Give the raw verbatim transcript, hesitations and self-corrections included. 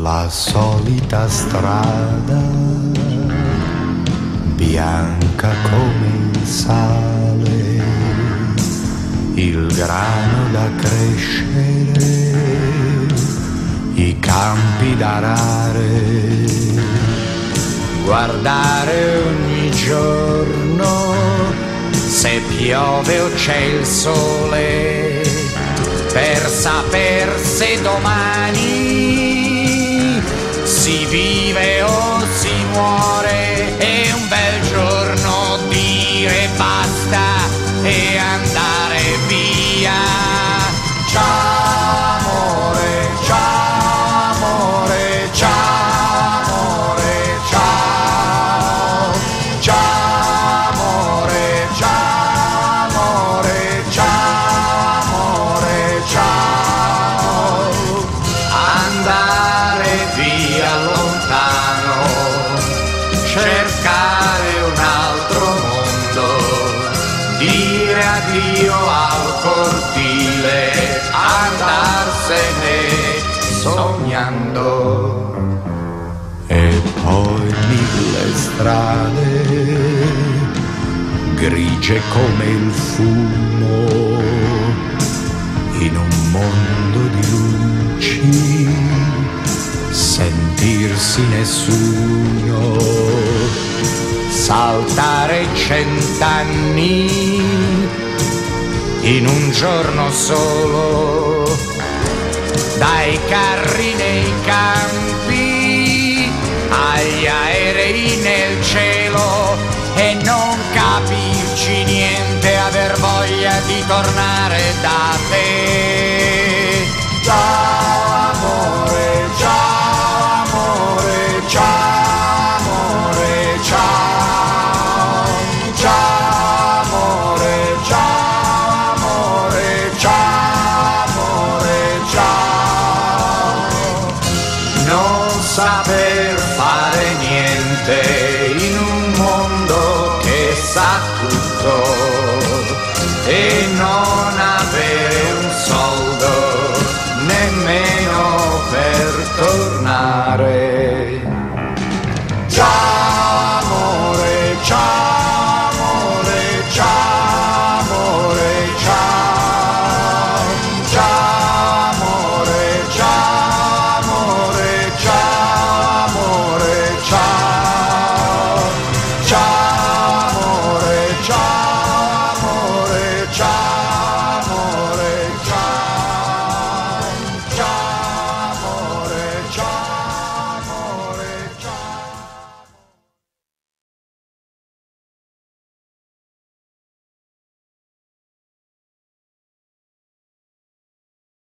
la solita strada, bianca come il sale, il grano da crescere, i campi da arare, guardare ogni giorno se piove o c'è il sole, per saper se domani si vive o si muore, e un bel giorno dire basta e andare via. Ciao amore, ciao amore, ciao amore, ciao, ciao amore, ciao amore, ciao amore, ciao. Andare via lontano, cercare un altro mondo, dire addio al cortile, andarsene sognando. E poi mille strade, grigie come il fumo, in un mondo di luci, sentirsi nessuno, saltare cent'anni in un giorno solo, dai carri nei campi agli aerei nel cielo, e non capirci niente, aver voglia di tornare da te. Ciao amore, ciao amore, ciao amore, ciao, ciao amore, ciao amore, ciao amore, ciao. Non saper fare niente in un mondo che sa tutto, e non